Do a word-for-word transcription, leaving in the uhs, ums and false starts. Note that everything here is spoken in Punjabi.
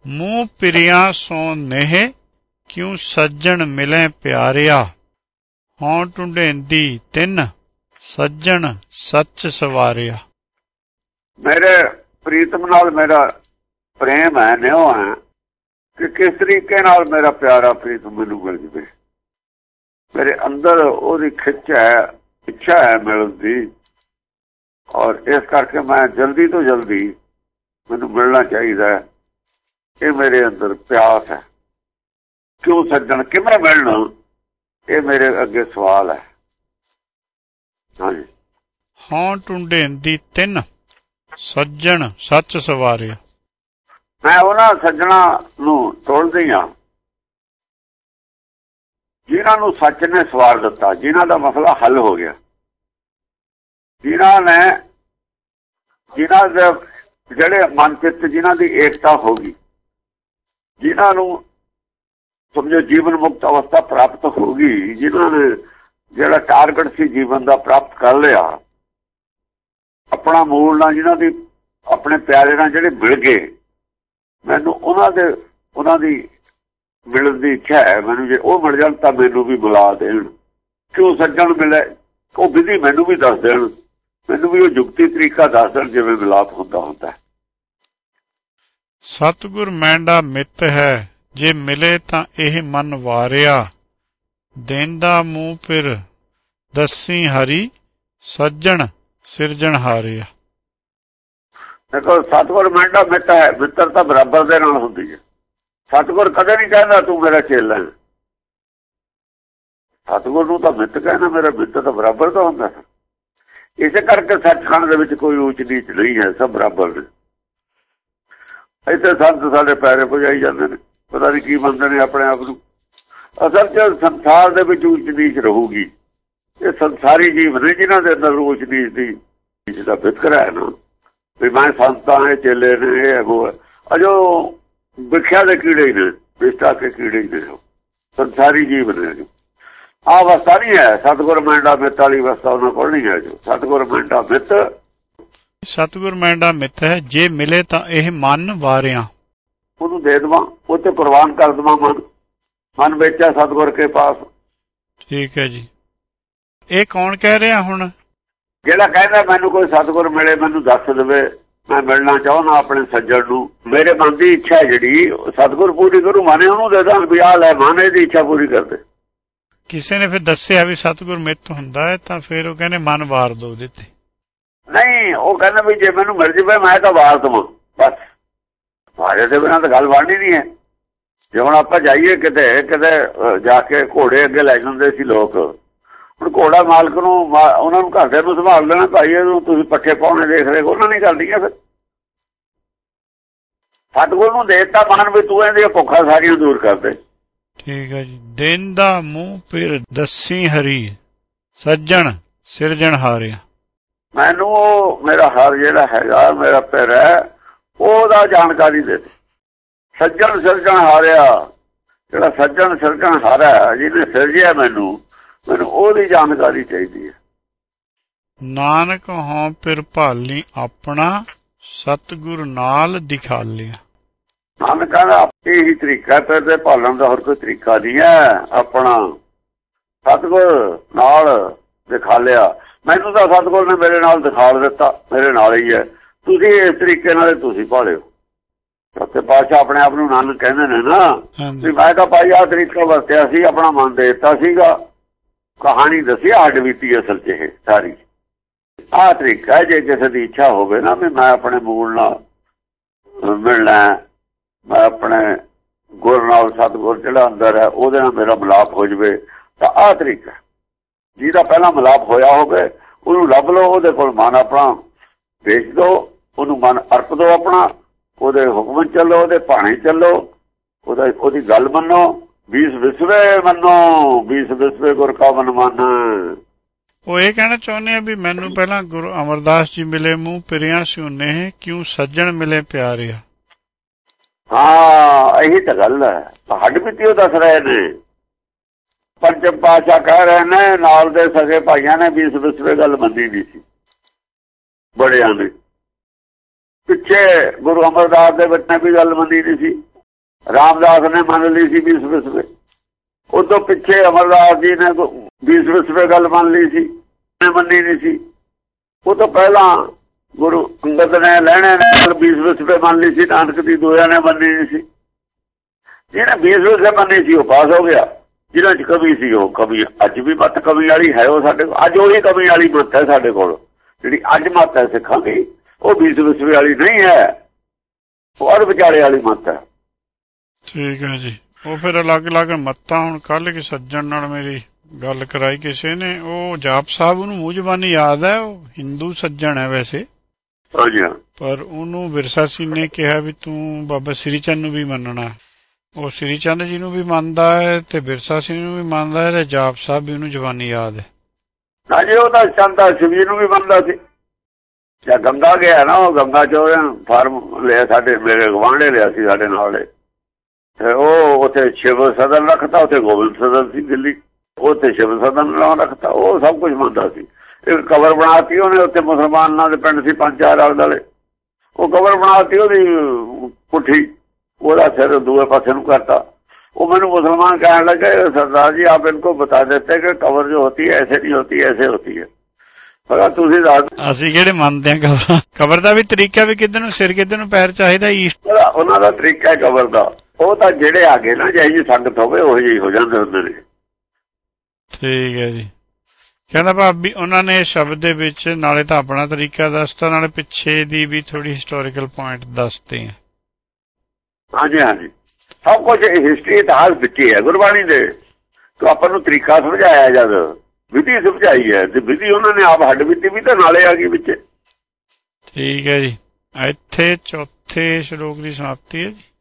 मूँ पिरिया सो नेह क्यों सज्जन मिले प्यारिया। हों ढूंढेंदी तिन सज्जन सच सवारिया। मेरे प्रीतम नाल मेरा प्रेम है, न्यो है कि किस तरीके नाल मेरा प्यारा प्रीतम मैनू मिल जाए। मेरे अंदर ओदी खिच है, इच्छा है मिलण दी, और इस करके मैं जल्दी तो जल्दी मैनू मिलना चाहिए। ये मेरे अंदर प्यास है। क्यों सज्जन किवें मिलना, ये मेरे अगे सवाल है। हाँ जी। हों ढूंढेंदी तिन सज्जन सच सवारिया। मैं उन्हां सज्जना नूं टोलदी हां जिन्हां नूं सच ने सवार दिता, जिन्हां दा मसला हल हो गया, जिन्हां ने जिन्हां दे ਜਿਹੜੇ मन चित जिन्हां दी एकता होगी, जिन्हां नूं समझो जीवन मुक्त अवस्था प्राप्त होगी, जिन्हां ने ਜਿਹੜਾ टारगेट सी जीवन का प्राप्त कर लिया, अपना मूल ना जिन्हां दी अपने प्यारे नाल ਜਿਹੜੇ मिल गए, मैनू उन्हां दे उन्हां दी मिलण दी इच्छा है। मैनू जे ਉਹ मिल जाण तां मैनू भी बुला देण। क्यों सज्जन मिले, ਉਹ विधि मैनू भी दस देण, मैनू भी ਉਹ जुगती तरीका दस देण जिवें मिलाप ਹੁੰਦਾ ਹੁੰਦਾ है। सतगुर मैंडा मित है जे मिले तां ਇਹ मन वारिया। देंदा मूँ फिर दसी हरी सज्जन सिरजन हारिया। देखो सतगुर मैंडा मित है, मित्रता बराबर दे नाल हुंदी है। सतगुर कदे नहीं कहता तू मेरा चेला है। सतगुर नूं तां मित कहना, मेरा मित्र तां बराबर दा हुंदा है। इसे करके सचखंड दे विच कोई ऊंच नीच नहीं है, सब बराबर ने। इत्थे संत साडे पैरे पुजाई जांदे ने, पता नहीं की मनदे ने अपने आप नूं। असल च संसार दे विच ऊंच नीच रहूगी। ये संसारी जीव ने जिन्हां दे अंदर ऊंच नीच दी जिहदा वितकरा है ना, भी मैं संतां है, चेले ने, ये वो अजो विख्या के कीड़े ही ने, विष्टा के कीड़े ही ने, संसारी जीव ने। जो आ अवस्था नहीं है सतगुर मैंडा मित वाली अवस्था उन्होंने को नहीं है। जो सतगुर मैंडा मित, सतगुर मैंडा मित है जे मिले तां ਇਹ मन वारिया। ਉਹਨੂੰ ਦੇ ਦੇਵਾਂ, ਉਹ ਤੇ ਕੁਰਬਾਨ ਕਰ ਦੇਵਾਂ ਮਨ। ਮਨ ਵੇਚਿਆ ਸਤਗੁਰ ਕੇ ਪਾਸ। ਠੀਕ ਹੈ ਜੀ। ਇਹ ਕੌਣ ਕਹਿ ਰਿਹਾ ਹੁਣ? ਜਿਹੜਾ ਕਹਿੰਦਾ ਮੈਨੂੰ ਕੋਈ ਸਤਗੁਰ ਮਿਲੇ, ਮੈਨੂੰ ਦੱਸ ਦੇਵੇ, ਮੈਂ ਮਿਲਣਾ ਚਾਹੁੰਦਾ ਆਪਣੇ ਸੱਜਣ ਨੂੰ। ਮੇਰੇ ਮਨ ਦੀ ਇੱਛਾ ਜਿਹੜੀ ਸਤਗੁਰ ਪੂਰੀ ਕਰੂ, ਮਾਨੇ ਉਹਨੂੰ ਦੇ ਦਾਂ ਵੀ ਆਹ ਲੈ ਮਾਨੇ ਦੀ ਇੱਛਾ ਪੂਰੀ ਕਰ ਦੇ। ਕਿਸੇ ਨੇ ਫਿਰ ਦੱਸਿਆ ਵੀ ਸਤਗੁਰ ਮਿੱਤ ਹੁੰਦਾ ਹੈ ਤਾਂ ਫਿਰ ਉਹ ਕਹਿੰਦੇ ਮਨ ਵਾਰ ਦੋ ਉਹਦੇ ਤੇ। ਨਹੀਂ, ਉਹ ਕਹਿੰਦਾ ਵੀ ਜੇ ਮੈਨੂੰ ਮਿਲ ਜਾਵੇ ਮੈਂ ਤਾਂ ਵਾਰ ਦੇਵਾਂ ਬਸ। ਵਾਰੇ ਦੇ ਬਿਨਾਂ ਤਾਂ ਗੱਲ ਬਣਨੀ ਨਹੀਂ ਹੈ। ਜੇ ਹੁਣ ਆਪਾਂ ਜਾਈਏ ਕਿਤੇ ਕਿਤੇ ਜਾ ਕੇ ਘੋੜੇ ਅੱਗੇ ਲੈ ਜਾਂਦੇ ਸੀ ਲੋਕ, ਹੁਣ ਘੋੜਾ ਮਾਲਕ ਨੂੰ ਉਹਨਾਂ ਨੂੰ ਘਰਦਿਆਂ ਨੂੰ ਸੰਭਾਲ ਲੈਣਾ, ਭਾਈ ਇਹਨੂੰ ਤੁਸੀਂ ਪੱਠੇ ਪਾਉਣੇ ਦੇਖ ਰਹੇ, ਉਹਨਾਂ ਨਹੀਂ ਕਰਦੀਆਂ। ਫਿਰ ਸਤਿਗੁਰ ਨੂੰ ਦੇ ਦਿੱਤਾ ਮਨ ਵੀ ਤੂੰ ਇਹਦੀਆਂ ਭੁੱਖਾਂ ਸਾਰੀਆਂ ਦੂਰ ਕਰ ਦੇ। ਠੀਕ ਹੈ ਜੀ। ਦੇਂਦਾ ਮੂੰਹ ਫਿਰ ਦੱਸੀ ਹਰੀ ਸੱਜਣ ਸਿਰਜਣ ਹਾਰਿਆ। ਮੈਨੂੰ ਉਹ ਮੇਰਾ ਹਰ ਜਿਹੜਾ ਹੈਗਾ ਮੇਰਾ ਪਿਰ ਹੈ ਉਹਦਾ ਜਾਣਕਾਰੀ ਦੇ ਦੇ। ਸੱਜਣ ਸਿਰਜਣ ਹਾਰਿਆ, ਜਿਹੜਾ ਸੱਜਣ ਸਿਰਜਣ ਹਾਰਿਆ ਜਿਹਨੇ ਸਿਰਜਿਆ ਮੈਨੂੰ, ਮੈਨੂੰ ਉਹਦੀ ਜਾਣਕਾਰੀ ਚਾਹੀਦੀ ਹੈ। ਨਾਨਕ ਹੋਂ ਫਿਰ ਭਾਲੀ ਆਪਣਾ ਸਤਿਗੁਰ ਨਾਲ ਦਿਖਾ ਲਿਆ। ਨਾਨਕ ਕਹਿੰਦਾ ਇਹੀ ਤਰੀਕਾ ਤੇ ਤੇ ਭਾਲਣ ਦਾ ਹੋਰ ਕੋਈ ਤਰੀਕਾ ਨਹੀਂ ਹੈ। ਆਪਣਾ ਸਤਿਗੁਰ ਨਾਲ ਦਿਖਾ ਲਿਆ। ਮੈਨੂੰ ਤਾਂ ਸਤਿਗੁਰ ਨੇ ਮੇਰੇ ਨਾਲ ਦਿਖਾ ਦਿੱਤਾ, ਮੇਰੇ ਨਾਲ ਹੀ ਹੈ। ਤੁਸੀਂ ਇਸ ਤਰੀਕੇ ਨਾਲ ਤੁਸੀਂ ਭਾਲਿਓ। ਸੱਚੇ ਪਾਤਸ਼ਾਹ ਆਪਣੇ ਆਪ ਨੂੰ ਨਾਨਕ ਕਹਿੰਦੇ ਨੇ ਨਾ ਵੀ ਮੈਂ ਤਾਂ ਭਾਈ ਆਹ ਤਰੀਕਾ ਵਰਤਿਆ ਸੀ, ਆਪਣਾ ਮਨ ਦੇ ਦਿੱਤਾ ਸੀਗਾ, ਕਹਾਣੀ ਦੱਸੀ ਹੱਡ ਬੀਤੀ ਅਸਲ 'ਚ ਇਹ ਸਾਰੀ। ਆਹ ਤਰੀਕਾ ਜੇ ਕਿਸੇ ਦੀ ਇੱਛਾ ਹੋਵੇ ਨਾ ਵੀ ਮੈਂ ਆਪਣੇ ਮੂਲ ਨਾਲ ਮਿਲਣਾ, ਮੈਂ ਆਪਣੇ ਗੁਰ ਨਾਲ ਸਤਿਗੁਰ ਜਿਹੜਾ ਅੰਦਰ ਹੈ ਉਹਦੇ ਨਾਲ ਮੇਰਾ ਮਿਲਾਪ ਹੋ ਜਾਵੇ, ਤਾਂ ਆਹ ਤਰੀਕਾ ਜਿਹਦਾ ਪਹਿਲਾਂ ਮਿਲਾਪ ਹੋਇਆ ਹੋਵੇ ਉਹਨੂੰ ਲੱਭ ਲਓ, ਉਹਦੇ ਕੋਲ ਮਨ ਆਪਣਾ ਵੇਚ ਦਿਓ, ਉਹਨੂੰ ਮਨ ਅਰਪ ਦਿਓ ਆਪਣਾ, ਉਹਦੇ ਹੁਕਮ ਚੱਲੋ, ਉਹਦੇ ਭਾਣੇ ਚੱਲੋ, ਉਹਦਾ ਉਹਦੀ ਗੱਲ ਮੰਨੋ। बीस विसवे मनो बीस विसवे गुर का मन मन। वो ये कहना चाहते हैं भी मैनू पहला गुरु अमरदास जी मिले मुंह पिरिया सुने क्यों सज्जन मिले प्यारे। हाँ यही तो गल है, हड बीती दस रहे ने। पंचम पातशाह कह रहे ने नाल दे सगे भाइयों ने बीस विसवे गल मनी नहीं सी बड़िया ने, पिछे गुरु अमरदास दे बच्चे भी गल मनी नहीं सी, ਰਾਮਦਾਸ ਨੇ ਮੰਨ ਲਈ ਸੀ ਵੀਸ ਵਿਸਵੇ। ਉਦੋਂ ਪਿੱਛੇ ਅਮਰਦਾਸ ਜੀ ਨੇ ਵੀਸ ਵਿਸਵੇ ਗੱਲ ਮੰਨ ਲਈ ਸੀ, ਮੰਨੀ ਨਹੀਂ ਸੀ। ਉਹ ਤੋਂ ਪਹਿਲਾਂ ਗੁਰੂ ਅੰਗਦ ਨੇ ਲੈਣੇ ਨੇ ਵੀਸ ਵਿਸਵੇ ਮੰਨ ਲਈ ਸੀ, ਨਾਨਕ ਦੀ ਦੋਹਾਂ ਨੇ ਮੰਨੀ ਨਹੀਂ ਸੀ। ਜਿਹਨੇ ਵੀਸ ਵਿਸਵੇ ਮੰਨੀ ਸੀ ਉਹ ਪਾਸ ਹੋ ਗਿਆ, ਜਿਹਨਾਂ ਚ ਕਵੀ ਸੀ ਉਹ ਕਵੀ। ਅੱਜ ਵੀ ਮੱਤ ਕਵੀ ਵਾਲੀ ਹੈ ਉਹ ਸਾਡੇ ਕੋਲ, ਅੱਜ ਉਹੀ ਕਵੀ ਵਾਲੀ ਮੱਤ ਹੈ ਸਾਡੇ ਕੋਲ। ਜਿਹੜੀ ਅੱਜ ਮੱਤ ਹੈ ਸਿੱਖਾਂ ਦੀ ਉਹ ਵੀਸ ਵਿਸਵੇ ਵਾਲੀ ਨਹੀਂ ਹੈ, ਉਹ ਅਧ ਵਿਚਾਲੇ ਵਾਲੀ ਮੱਤ ਹੈ। ਠੀਕ ਹੈ ਜੀ। ਉਹ ਫਿਰ ਅਲੱਗ ਅਲੱਗ ਮੱਤਾਂ। ਹੁਣ ਕੱਲ ਕਿ ਸੱਜਣ ਨਾਲ ਮੇਰੀ ਗੱਲ ਕਰਾਈ ਕਿਸੇ ਨੇ, ਉਹ ਜਾਪ ਸਾਹਿਬ ਨੂੰ ਮੂੰਹ ਜ਼ਬਾਨੀ ਯਾਦ ਹੈ, ਉਹ ਹਿੰਦੂ ਸੱਜਣ ਹੈ ਵੈਸੇ, ਪਰ ਉਹਨੂੰ ਵਿਰਸਾ ਸਿੰਘ ਨੇ ਕਿਹਾ ਵੀ ਤੂੰ ਬਾਬਾ ਸ੍ਰੀ ਚੰਦ ਨੂੰ ਵੀ ਮੰਨਣਾ। ਉਹ ਸ੍ਰੀ ਚੰਦ ਜੀ ਨੂੰ ਵੀ ਮੰਨਦਾ ਹੈ ਤੇ ਵਿਰਸਾ ਸਿੰਘ ਨੂੰ ਵੀ ਮੰਨਦਾ ਹੈ ਤੇ ਜਾਪ ਸਾਹਿਬ ਵੀ ਉਹਨੂੰ ਜ਼ਬਾਨੀ ਯਾਦ ਹੈ। ਹਾਂਜੀ, ਉਹ ਤਾਂ ਚੰਦ ਸ਼ਿਵਜੀ ਨੂੰ ਵੀ ਮੰਨਦਾ ਸੀ। ਜਾਂ ਗੰਗਾ ਗਿਆ ਨਾ, ਉਹ ਗੰਗਾ ਚੋਂ ਫਾਰਮ ਲਿਆ, ਸਾਡੇ ਮੇਰੇ ਗਵਾਂਢੇ ਲਿਆ ਸੀ ਸਾਡੇ ਨਾਲ। ਤੇ ਉਹ ਉੱਥੇ ਸ਼ਿਵ ਸਦਨ ਰੱਖਤਾ, ਉੱਥੇ ਗੋਬਿੰਦ ਸਦਨ ਸੀ ਦਿੱਲੀ, ਉੱਥੇ ਸ਼ਿਵ ਸਦਨ ਰੱਖਤਾ। ਉਹ ਸਭ ਕੁਝ ਮੰਨਦਾ ਸੀ। ਇੱਕ ਕਬਰ ਬਣਾਤੀ ਉਹਨੇ ਉੱਥੇ, ਮੁਸਲਮਾਨਾਂ ਦੇ ਪਿੰਡ ਸੀ ਪੰਜ ਚਾਰ ਆਲੇ ਦੁਆਲੇ, ਉਹ ਕਬਰ ਬਣਾਤੀ ਉਹਦੀ ਪੁੱਠੀ, ਉਹਦਾ ਸਿਰ ਦੂਏ ਪਾਸੇ ਨੂੰ ਕਰਤਾ। वो मैंने मुसलमान कहने लगे सरदार जी आप इनको बता देते कि कबर जो होती है ऐसे नहीं होती, ऐसे होती है। पर ਤੁਸੀਂ ਦੱਸ ਅਸੀਂ ਕਿਹੜੇ ਮੰਨਦੇ ਆ ਕਬਰ ਕਬਰ ਦਾ ਵੀ ਤਰੀਕਾ ਵੀ ਕਿੱਧਰ ਨੂੰ ਸਿਰ ਕਿੱਧਰ ਨੂੰ ਪੈਰ ਚਾਹੀਦਾ ਈਸਟ ਉਹਨਾਂ ਦਾ ਤਰੀਕਾ ਹੈ ਕਬਰ ਦਾ। ਉਹ ਤਾਂ ਜਿਹੜੇ ਆ ਗਏ ਨਾ ਜਿਹੀ ਸੰਗਤ ਹੋਵੇ ਉਹ ਜਿਹੀ ਹੋ ਜਾਂਦੇ ਹੁੰਦੇ ਨੇ। ਠੀਕ ਹੈ ਜੀ। ਕਹਿੰਦਾ ਭਾਬੀ ਉਹਨਾਂ ਨੇ ਸ਼ਬਦ ਦੇ ਵਿੱਚ ਨਾਲੇ ਤਾਂ ਆਪਣਾ ਤਰੀਕਾ ਦੱਸਤਾ ਨਾਲੇ ਪਿੱਛੇ ਦੀ ਵੀ ਥੋੜੀ ਹਿਸਟੋਰੀਕਲ ਪੁਆਇੰਟ ਦੱਸਦੇ ਆ। ਹਾਂਜੀ ਹਾਂਜੀ ਸਭ ਕੁਝ ਹਿਸਟਰੀ ਇਤਿਹਾਸ ਵਿੱਚ ਹੀ ਹੈ ਗੁਰਬਾਣੀ ਦੇ। ਤੋ ਆਪਾਂ ਨੂੰ ਤਰੀਕਾ ਸਮਝਾਇਆ ਜਦ ਵਿਧੀ ਸਮਝਾਈ ਹੈ ਤੇ ਵਿਧੀ ਉਹਨਾਂ ਨੇ ਆਪ ਹੱਡ ਬੀਤੀ ਵੀ ਤਾਂ ਨਾਲੇ ਆ ਗਈ ਵਿੱਚ। ਠੀਕ ਹੈ ਜੀ। ਇੱਥੇ ਚੌਥੇ ਸ਼ਲੋਕ ਦੀ ਸਮਾਪਤੀ ਹੈ ਜੀ।